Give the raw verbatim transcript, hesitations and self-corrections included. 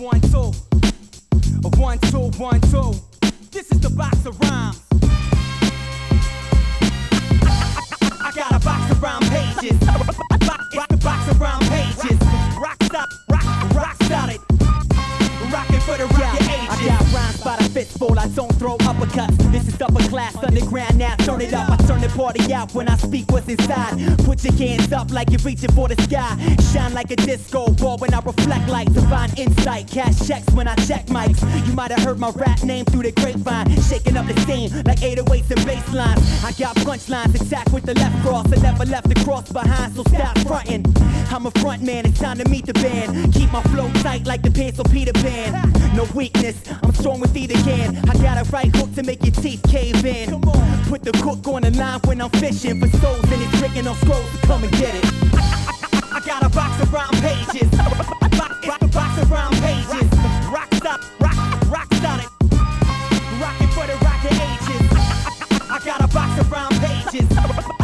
one, two. A one, two, one, two. This is the box of rhymes. I got a box of rhyme pages. It's the box of rhyme pages. Rock stop, rock, rock solid. Rockin' for the rocket ages. I got rhymes by the fistful, I don't throw uppercuts. This is upper class, underground now, turn it up. I turn the party out when I speak what's inside. Put your hands up like you're reaching for the sky. Shine like a disco ball when I reflect like divine insight. Cash checks when I check mics. You might have heard my rap name through the grapevine. Shaking up the scene like eight oh eights and bass lines. I got punchlines, attack with the left cross. I never left the cross behind, so stop frontin'. I'm a front man, it's time to meet the band. Keep my flow tight like the pants on Peter Pan. No weakness, I'm strong with either can. I got a right hook to make your teeth cave in. Put the cook on the line when I'm fishing for souls and it's written on scrolls, so come and get it. I got a box of rhyme pages. It's a box of rhyme pages. Rock stop, rock, rock solid. Rockin' for the rocket ages. I got a box of rhyme pages.